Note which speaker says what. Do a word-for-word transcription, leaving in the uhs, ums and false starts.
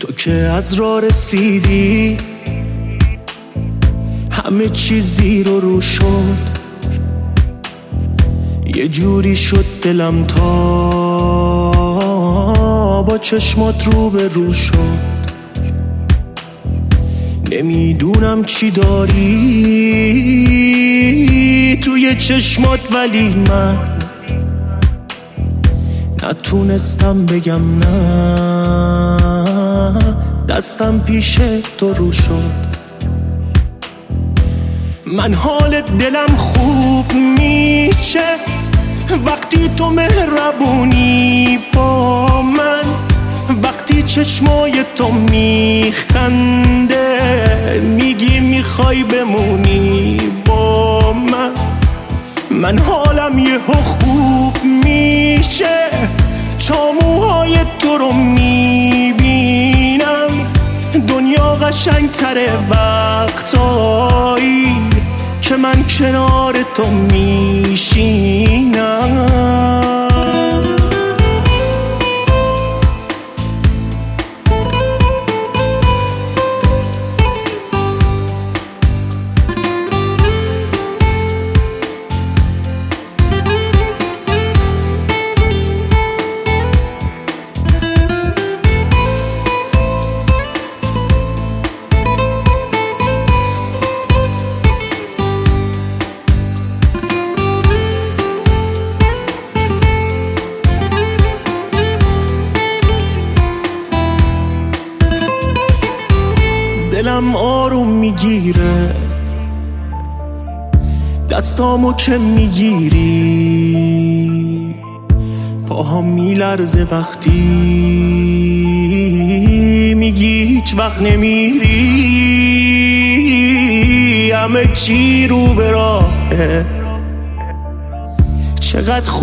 Speaker 1: تو که از راه رسیدی همه چیز زیر و رو شد، یه جوری شد دلم تا با چشمات رو به رو شد. نمیدونم چی داری توی چشمات ولی من نتونستم بگم نه، دستم پیش تو رو شد. من حال دلم خوب میشه وقتی تو مهربونی با من، وقتی چشمای تو میخنده میگی میخوای بمونی با من. من حالم یهو خوب میشه تا موهای تو رو میبینم، دنیا قشنگ تره وقتایی که من کنار تو میشینم. دلم آروم میگیره دستامو که میگیری، پاهم میلرزه وقتی میگی هیچ وقت نمیری، همه چی رو به راهه. چقدر خوب